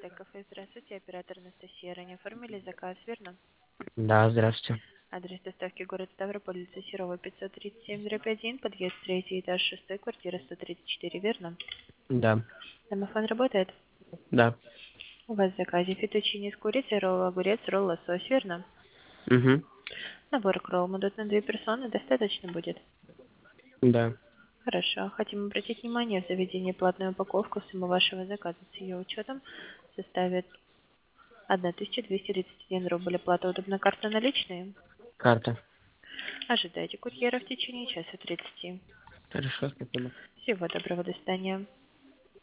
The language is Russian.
Кафе, здравствуйте, оператор Анастасия. Ранее оформили заказ, верно? Да, здравствуйте. Адрес доставки город Ставрополь, улица Серова, 537/1, подъезд 3, этаж 6, квартира 134, верно? Да, Домофон работает? да. У вас в заказе фетучини с курицей, ролл огурец, ролл лосось, верно? Угу. Набор кролл идут на 2 персоны, достаточно будет? Да. Хорошо. Хотим обратить внимание, в заведении платная упаковка суммы вашего заказа с ее учетом составит 1231 рубль. Оплата удобна карта наличные? Карта. Ожидайте курьера в течение часа 30. Хорошо, спасибо. Всего доброго, до свидания.